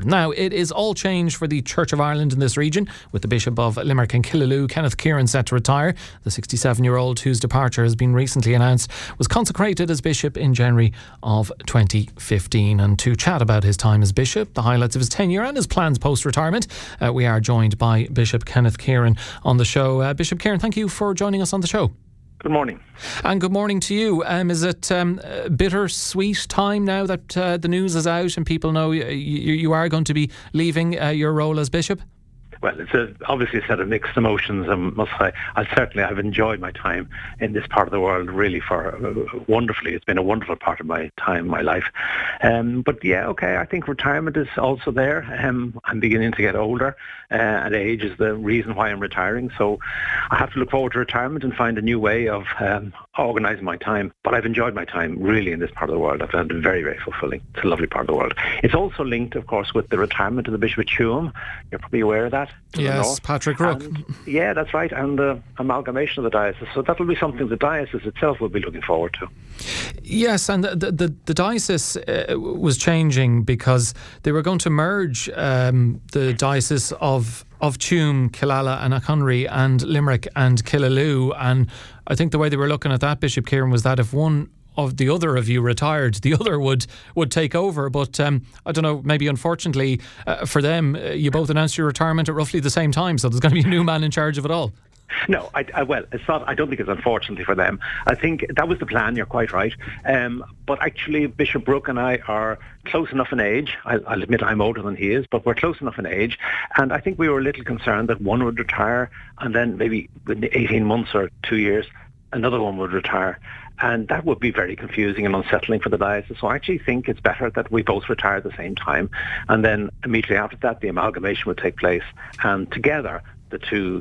Now, it is all change for the Church of Ireland in this region, with the Bishop of Limerick and Killaloe, Kenneth Kieran, set to retire. The 67-year-old, whose departure has been recently announced, was consecrated as bishop in January of 2015. And to chat about his time as bishop, the highlights of his tenure and his plans post-retirement, we are joined by Bishop Kenneth Kieran on the show. Bishop Kieran, thank you for joining us on the show. Good morning. And good morning to you. Is it a bittersweet time now that the news is out and people know you are going to be leaving your role as bishop? Well, it's obviously a set of mixed emotions, I must say. I've enjoyed my time in this part of the world really wonderfully. It's been a wonderful part of my time, my life. But yeah, okay, I think retirement is also there. I'm beginning to get older, and age is the reason why I'm retiring. So I have to look forward to retirement and find a new way of organising my time. But I've enjoyed my time really in this part of the world. I've found it very, very fulfilling. It's a lovely part of the world. It's also linked, of course, with the retirement of the Bishop of Tuam. You're probably aware of that. Yes, Patrick Rook. Yeah, that's right, and the amalgamation of the diocese. So that will be something the diocese itself will be looking forward to. Yes, and the diocese was changing because they were going to merge the diocese of Tuam, Killala and Achonry and Limerick and Killaloe. And I think the way they were looking at that, Bishop Kieran, was that if one of the other of you retired, the other would take over. But I don't know, maybe unfortunately for them, you both announced your retirement at roughly the same time, so there's going to be a new man in charge of it all. No, it's not. I don't think it's unfortunately for them. I think that was the plan. You're quite right. But actually, Bishop Rook and I are close enough in age. I'll admit I'm older than he is, but we're close enough in age. And I think we were a little concerned that one would retire, and then maybe within 18 months or 2 years, another one would retire. And that would be very confusing and unsettling for the diocese. So I actually think it's better that we both retire at the same time. And then immediately after that, the amalgamation would take place. And together, the two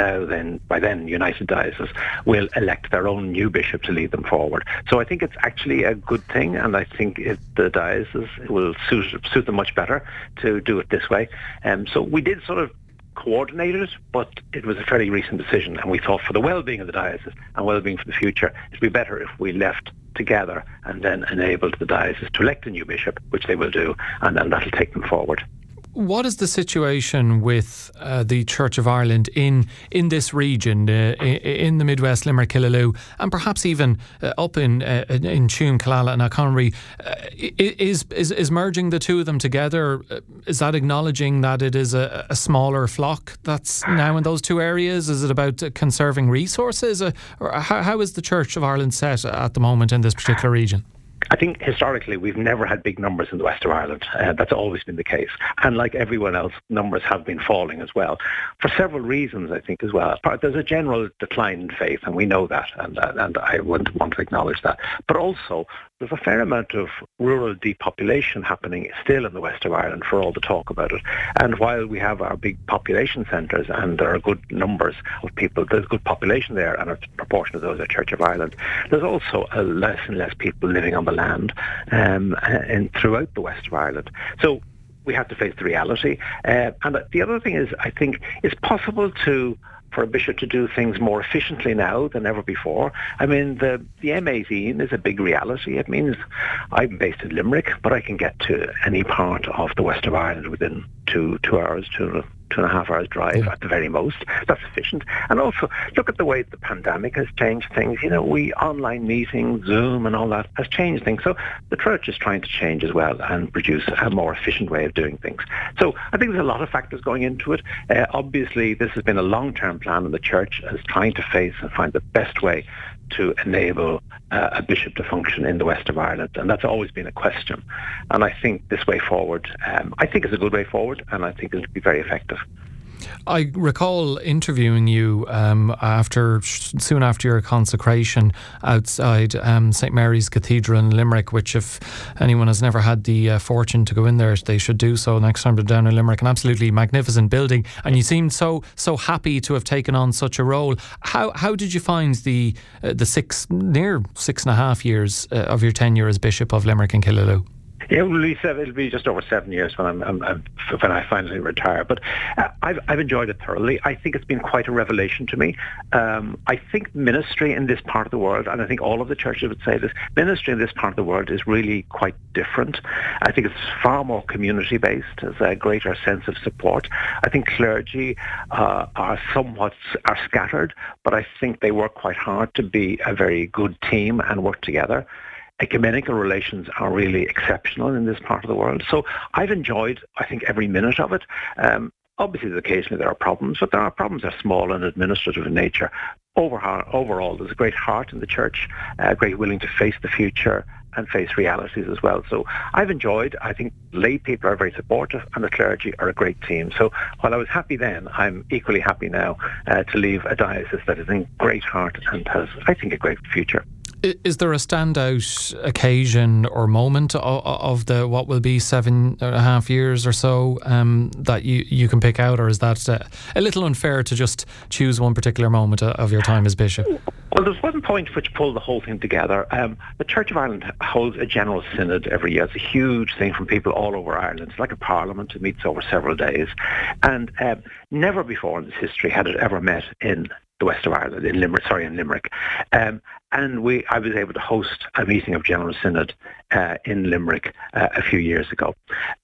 by then united dioceses will elect their own new bishop to lead them forward. So I think it's actually a good thing, and I think the diocese will suit them much better to do it this way. So we did sort of coordinate it, but it was a fairly recent decision, and we thought for the well-being of the diocese and well-being for the future, it'd be better if we left together and then enabled the diocese to elect a new bishop, which they will do, and then that'll take them forward. What is the situation with the Church of Ireland in this region, in the Midwest, Limerick, Killaloe, and perhaps even up in Tuam, Killala and Achonry? Is merging the two of them together, is that acknowledging that it is a smaller flock that's now in those two areas? Is it about conserving resources? Or how is the Church of Ireland set at the moment in this particular region? I think historically we've never had big numbers in the west of Ireland. That's always been the case. And like everyone else, numbers have been falling as well. For several reasons, I think, as well. There's a general decline in faith, and we know that, and I would want to acknowledge that. But also, there's a fair amount of rural depopulation happening still in the west of Ireland, for all the talk about it. And while we have our big population centres and there are good numbers of people, there's good population there, and a proportion of those are Church of Ireland, there's also less and less people living on the land and throughout the west of Ireland. So we have to face the reality. And the other thing is, I think it's possible for a bishop to do things more efficiently now than ever before. I mean, the M18 is a big reality. It means I'm based in Limerick, but I can get to any part of the west of Ireland within two hours, 2.5 hours drive at the very most. That's efficient. And also, look at the way the pandemic has changed things. You know, online meetings, Zoom and all that has changed things. So the Church is trying to change as well and produce a more efficient way of doing things. So I think there's a lot of factors going into it. Obviously, this has been a long-term plan, and the Church is trying to face and find the best way to enable a bishop to function in the west of Ireland, and that's always been a question. And I think this way forward, I think is a good way forward, and I think it'll be very effective. I recall interviewing you soon after your consecration outside St Mary's Cathedral in Limerick, which if anyone has never had the fortune to go in there, they should do so next time they're down in Limerick. An absolutely magnificent building, and you seemed so happy to have taken on such a role. How did you find the near 6.5 years of your tenure as Bishop of Limerick and Killaloe? Yeah, it'll be just over 7 years when when I finally retire. But I've enjoyed it thoroughly. I think it's been quite a revelation to me. I think ministry in this part of the world, and I think all of the churches would say this, ministry in this part of the world is really quite different. I think it's far more community-based. There's a greater sense of support. I think clergy are scattered, but I think they work quite hard to be a very good team and work together. Ecumenical relations are really exceptional in this part of the world. So I've enjoyed, I think, every minute of it. Obviously, occasionally there are problems, but there are problems that are small and administrative in nature. Overall, there's a great heart in the church, great willing to face the future and face realities as well. So I've enjoyed. I think lay people are very supportive and the clergy are a great team. So while I was happy then, I'm equally happy now to leave a diocese that is in great heart and has, I think, a great future. Is there a standout occasion or moment of the what will be 7.5 years or so that you can pick out, or is that a little unfair to just choose one particular moment of your time as bishop? Well, there's one point which pulled the whole thing together. The Church of Ireland holds a general synod every year. It's a huge thing from people all over Ireland. It's like a parliament. It meets over several days. And never before in its history had it ever met in the west of Ireland, in Limerick. And I was able to host a meeting of General Synod in Limerick a few years ago.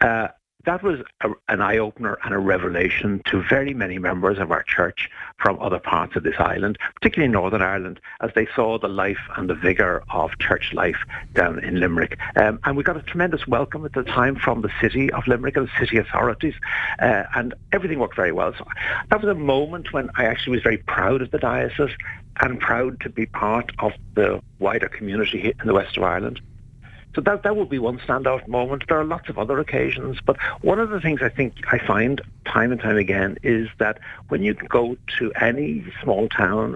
That was an eye-opener and a revelation to very many members of our church from other parts of this island, particularly Northern Ireland, as they saw the life and the vigour of church life down in Limerick. And we got a tremendous welcome at the time from the city of Limerick and the city authorities, and everything worked very well. So that was a moment when I actually was very proud of the diocese and proud to be part of the wider community here in the west of Ireland. So that would be one standout moment. There are lots of other occasions, but one of the things I think I find time and time again is that when you go to any small town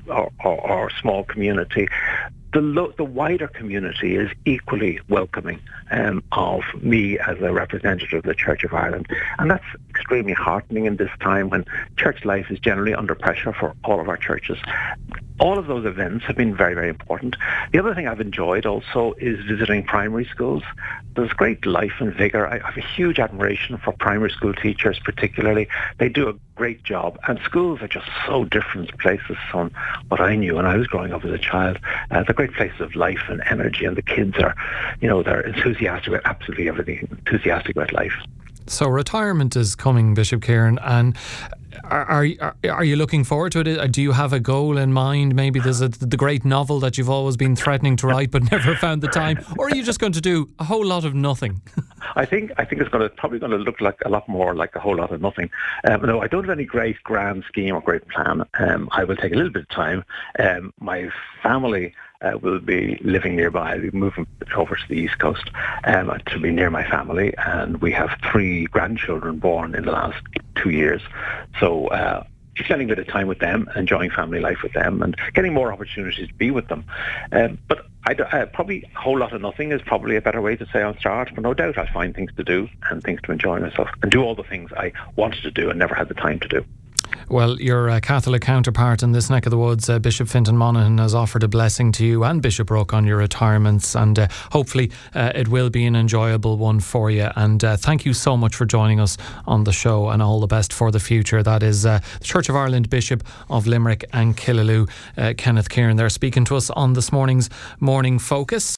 or small community, the wider community is equally welcoming of me as a representative of the Church of Ireland. And that's extremely heartening in this time when church life is generally under pressure for all of our churches. All of those events have been very, very important. The other thing I've enjoyed also is visiting primary schools. There's great life and vigour. I have a huge admiration for primary school teachers particularly. They do a great job. And schools are just so different places from what I knew when I was growing up as a child. They're great places of life and energy, and the kids are, they're enthusiastic about absolutely everything, enthusiastic about life. So retirement is coming, Bishop Kieran, and are you looking forward to it? Do you have a goal in mind? Maybe there's the great novel that you've always been threatening to write but never found the time, or are you just going to do a whole lot of nothing? I think it's probably going to look like a lot more like a whole lot of nothing. No, I don't have any great grand scheme or great plan. I will take a little bit of time. My family will be living nearby. We're moving over to the East Coast to be near my family, and we have 3 grandchildren born in the last 2 years. So spending a bit of time with them, enjoying family life with them, and getting more opportunities to be with them. But probably a whole lot of nothing is probably a better way to say I'll start, but no doubt I'll find things to do and things to enjoy myself and do all the things I wanted to do and never had the time to do. Well, your Catholic counterpart in this neck of the woods, Bishop Fintan Monaghan, has offered a blessing to you and Bishop Brooke on your retirements, and hopefully it will be an enjoyable one for you. And thank you so much for joining us on the show, and all the best for the future. That is the Church of Ireland Bishop of Limerick and Killaloe, Kenneth Kieran, there speaking to us on this morning's Morning Focus.